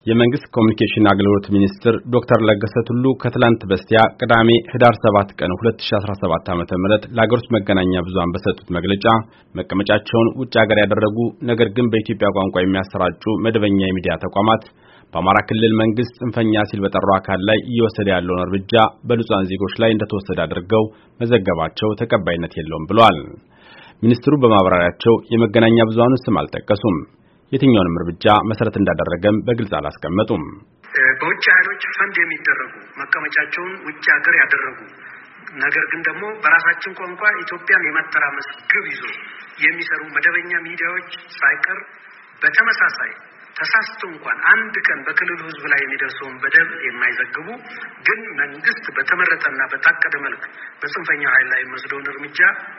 የመንግስት ኮሚኒኬሽን አገልግሎት ሚኒስትር ዶክተር ለገሰ ቱሉ ከትላንት በስቲያ ቅዳሜ ህዳር 7 ቀን 2017 ዓ.ም ለአገር ውስጥ መገናኛ ብዙሃን በሰጡት መግለጫ መቀመጫቸውን ውጭ ሀገር ያደረጉ ነገር ግን በኢትዮጵያ ቋንቋ የሚያሰራጩ መደበኛ የሚዲያ ተቋማት በአማራ ክልል መንግስት ጽንፈኛ ሲል በጠራው አካል ላይ እየወሰደ ያለውን እርምጃ በንጹሃን ዜጎች ላይ እንደተወሰደ አድርገው መዘገባቸው ተቀባይነት የለውም ብለዋል። ሚኒስትሩ በማብራሪያቸው የመገናኛ ብዙሃኑ ስም አልጠቀሱም። የትኛውንም እርምጃ መሰረት እንዳደረገም በግልጽ አላስቀመጡም። በውጭ ኃይሎች ፈንድ የሚደረጉ መቀመጫቸውን ውጭ ሀገር ያደረጉ ነገር ግን ደግሞ በራሳችን ቋንቋ ኢትዮጵያን የማተራመስ ግብ ይዞ የሚሰሩ መደበኛ ሚዲያዎች ሳይቀር በተመሳሳይ ተሳስቶ እንኳን አንድ ቀን በክልሉ ህዝብ ላይ የሚደርሰውን በደል የማይዘግቡ ግን መንግስት በተመረጠና በታቀደ መልክ በጽንፈኛ ኃይል ላይ የሚወስደውን እርምጃ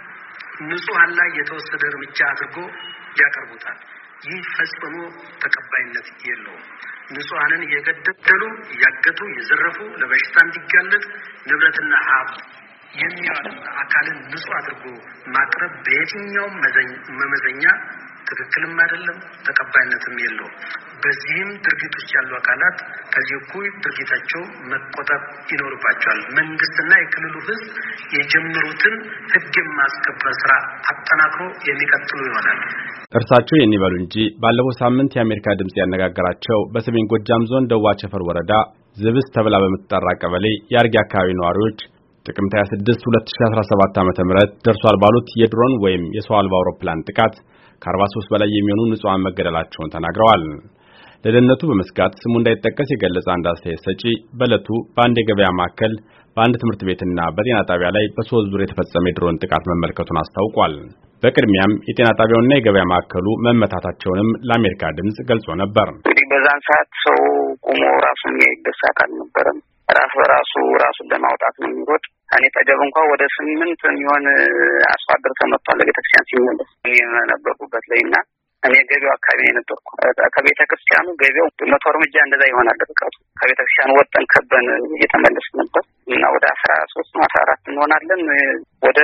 ንጹሃን ላይ የተወሰደ እርምጃ አድርጎ ያቀርቡታል። ይህ ፈጽሞ ተቀባይነት የለውም። ንጹሃንን እየገደሉ እያገቱ እየዘረፉ ለበሽታ እንዲጋለጥ ንብረትና ሀብት የሚያወጣ አካልን ንጹህ አድርጎ ማቅረብ በየትኛውም መመዘኛ ትክክልም አይደለም፣ ተቀባይነትም የለውም። በዚህም ድርጊት ውስጥ ያሉ አካላት ከዚህ እኩይ ድርጊታቸው መቆጠብ ይኖርባቸዋል። መንግስትና የክልሉ ህዝብ የጀመሩትን ህግ የማስከበር ስራ አጠናክሮ የሚቀጥሉ ይሆናል። እርሳቸው የሚበሉ እንጂ ባለፈው ሳምንት የአሜሪካ ድምጽ ያነጋገራቸው በሰሜን ጎጃም ዞን ደዋ ቸፈር ወረዳ ዝብስ ተብላ በመጠራ ቀበሌ የአርጌ አካባቢ ነዋሪዎች ጥቅምት 26 2017 ዓ.ም ደርሷል ባሉት የድሮን ወይም የሰው አልባ አውሮፕላን ጥቃት ከ43 በላይ የሚሆኑ ንጹሃን መገደላቸውን ተናግረዋል። ለደህንነቱ በመስጋት ስሙ እንዳይጠቀስ የገለጸ አንድ አስተያየት ሰጪ በዕለቱ በአንድ የገበያ ማዕከል፣ በአንድ ትምህርት ቤትና በጤና ጣቢያ ላይ በሶስት ዙር የተፈጸመ የድሮን ጥቃት መመልከቱን አስታውቋል። በቅድሚያም የጤና ጣቢያውና የገበያ ማዕከሉ መመታታቸውንም ለአሜሪካ ድምጽ ገልጾ ነበር። እንግዲህ በዛን ሰዓት ሰው ቆሞ ራሱን የሚያይበት አልነበረም። ራስ በራሱ ራሱን ለማውጣት ነው የሚሮጥ። እኔ ጠገብ እንኳን ወደ 8 የሚሆን አርሶ አደር ተመቷል ለቤተክርስቲያን ሲመለስ የነበርኩበት ላይና እኔ ገበያው አካባቢ ነው የነበርኩ። ከቤተ ክርስቲያኑ ገበያው 100 እርምጃ እንደዛ ይሆናል ርቀቱ። ከቤተ ክርስቲያኑ ወጣን ከበን እየተመለስን ነበር እና ወደ 13 ነው 14 እንሆናለን። ወደ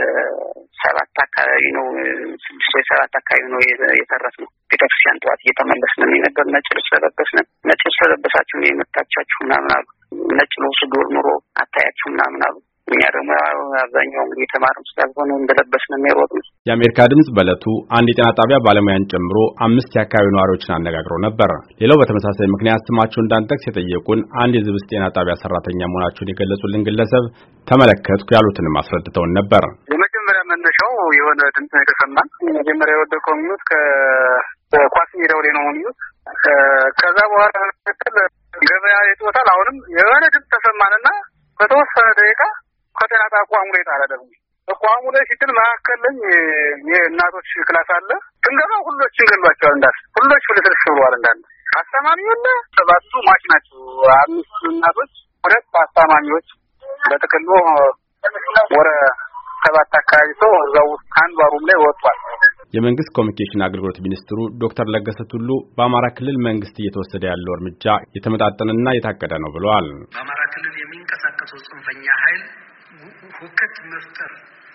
7 አካባቢ ነው 6 ወይ 7 አካባቢ ነው የተረፍነው። ቤተክርስቲያን ጠዋት እየተመለስን ነበር። ነጭ ልብስ ለበስን። ነጭ ልብስ ለበሳችሁ ነው የመጣቻችሁ ምናምን አሉ። ነጭ ልብስ ዱር ኑሮ አታያችሁ ምናምን አሉ። እኛ ደግሞ አብዛኛው እንግዲህ ተማሪዎች ስላልሆነ እንደለበስን ነው የሮጥነው። የአሜሪካ ድምጽ በዕለቱ አንድ የጤና ጣቢያ ባለሙያን ጨምሮ 5 የአካባቢ ነዋሪዎችን አነጋግሮ ነበር። ሌላው በተመሳሳይ ምክንያት ስማቸውን እንዳንጠቅስ የጠየቁን አንድ የዝብስ ጤና ጣቢያ ሰራተኛ መሆናቸውን የገለጹልን ግለሰብ ተመለከትኩ ያሉትንም አስረድተውን ነበር። የመጀመሪያ መነሻው የሆነ ድምጽ ነው የተሰማን። መጀመሪያ የወደቀው ሚዩት ከኳስ ሜዳው ላይ ነው ሚዩት። ከዛ በኋላ ገበያ ይጦታል። አሁንም የሆነ ድምጽ ተሰማንና ከተወሰነ ደቂቃ ከጤና ተቋሙ ላይ ጣለ። ደግሞ ተቋሙ ላይ ሲጥል መካከል ላይ የእናቶች ክላስ አለ። ትንገባ ሁሎችን ገሏቸዋል። እንዳስ ሁሎች ፍልስልስ ብለዋል። እንዳለ አስተማሚውና 7 ማች ናቸው። 5 እናቶች 2 አስተማሚዎች በጥቅሉ ወረ 7 አካባቢ ሰው እዛው አንዱ ሩም ላይ ወጥቷል። የመንግስት ኮሚኒኬሽን አገልግሎት ሚኒስትሩ ዶክተር ለገሰ ቱሉ በአማራ ክልል መንግስት እየተወሰደ ያለው እርምጃ የተመጣጠነና የታቀደ ነው ብለዋል። በአማራ ክልል የሚንቀሳቀሰው ጽንፈኛ ኃይል ሁከት መፍጠር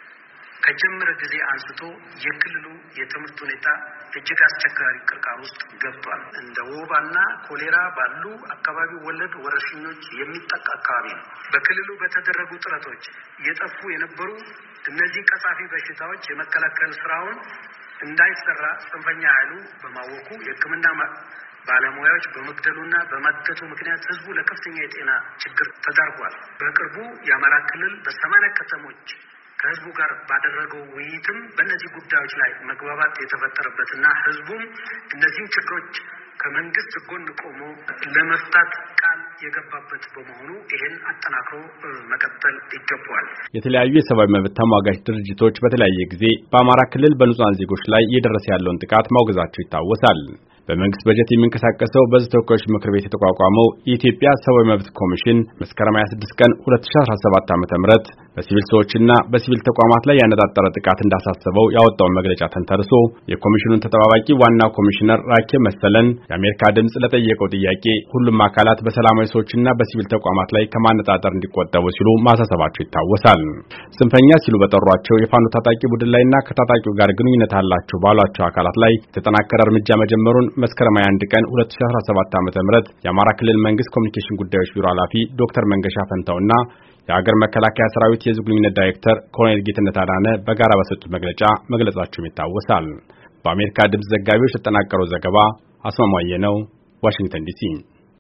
ከጀመረ ጊዜ አንስቶ የክልሉ የትምህርት ሁኔታ እጅግ አስቸጋሪ ቅርቃር ውስጥ ገብቷል። እንደ ወባና ኮሌራ ባሉ አካባቢ ወለድ ወረርሽኞች የሚጠቃ አካባቢ ነው። በክልሉ በተደረጉ ጥረቶች እየጠፉ የነበሩ እነዚህ ቀጻፊ በሽታዎች የመከላከል ስራውን እንዳይሰራ ጽንፈኛ ኃይሉ በማወቁ የሕክምና ባለሙያዎች በመግደሉና በማገቱ ምክንያት ህዝቡ ለከፍተኛ የጤና ችግር ተዳርጓል። በቅርቡ የአማራ ክልል በ80 ከተሞች ከህዝቡ ጋር ባደረገው ውይይትም በእነዚህ ጉዳዮች ላይ መግባባት የተፈጠረበትና ህዝቡም እነዚህን ችግሮች ከመንግስት ጎን ቆሞ ለመፍታት ቃል የገባበት በመሆኑ ይህን አጠናክሮ መቀጠል ይገባዋል። የተለያዩ የሰብአዊ መብት ተሟጋች ድርጅቶች በተለያየ ጊዜ በአማራ ክልል በንጹሃን ዜጎች ላይ እየደረሰ ያለውን ጥቃት ማውገዛቸው ይታወሳል። በመንግስት በጀት የሚንቀሳቀሰው በሕዝብ ተወካዮች ምክር ቤት የተቋቋመው የኢትዮጵያ ሰብአዊ መብት ኮሚሽን መስከረም 26 ቀን 2017 ዓ.ም በሲቪል ሰዎችና በሲቪል ተቋማት ላይ ያነጣጠረ ጥቃት እንዳሳሰበው ያወጣውን መግለጫ ተንተርሶ የኮሚሽኑን ተጠባባቂ ዋና ኮሚሽነር ራኬብ መሰለን የአሜሪካ ድምጽ ለጠየቀው ጥያቄ ሁሉም አካላት በሰላማዊ ሰዎችና በሲቪል ተቋማት ላይ ከማነጣጠር እንዲቆጠቡ ሲሉ ማሳሰባቸው ይታወሳል። ጽንፈኛ ሲሉ በጠሯቸው የፋኖ ታጣቂ ቡድን ላይና ከታጣቂው ጋር ግንኙነት አላቸው ባሏቸው አካላት ላይ የተጠናከረ እርምጃ መጀመሩን መስከረም 21 ቀን 2017 ዓ.ም የአማራ ክልል መንግስት ኮሚኒኬሽን ጉዳዮች ቢሮ ኃላፊ ዶክተር መንገሻ ፈንታውና የሀገር መከላከያ ሰራዊት የህዝብ ግንኙነት ዳይሬክተር ኮሎኔል ጌትነት አዳነ በጋራ በሰጡት መግለጫ መግለጻቸው ይታወሳል። በአሜሪካ ድምጽ ዘጋቢዎች የተጠናቀረው ዘገባ አስማማየ ነው፣ ዋሽንግተን ዲሲ።